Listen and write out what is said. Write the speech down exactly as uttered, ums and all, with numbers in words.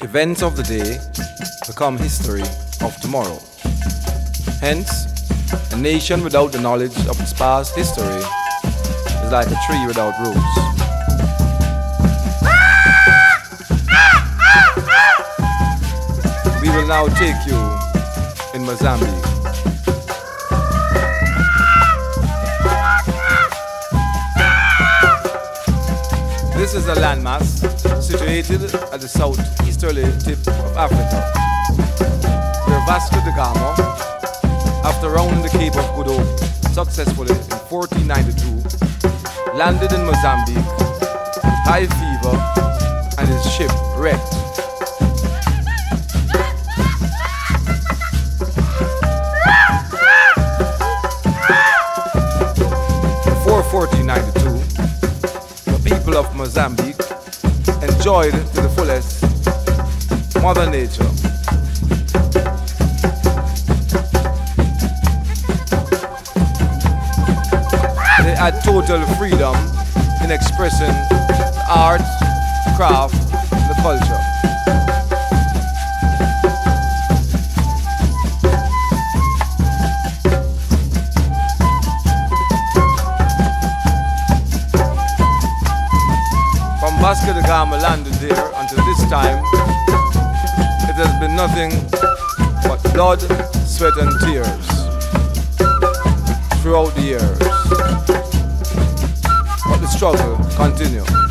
Events of the day become history of tomorrow. Hence, a nation without the knowledge of its past history is like a tree without roots. We will now take you in Mozambique. This is a landmass situated at the southeasterly tip of Africa, where Vasco da Gama, after rounding the Cape of Good Hope successfully in fourteen ninety-two, landed in Mozambique, high fever, and his ship wrecked. Before fourteen ninety-two, the people of Mozambique enjoyed to the fullest Mother Nature. They had total freedom in expressing the art, craft, and the culture. From Vasco da Gama landed there until this time, it has been nothing but blood, sweat, and tears throughout the years. But the struggle continues.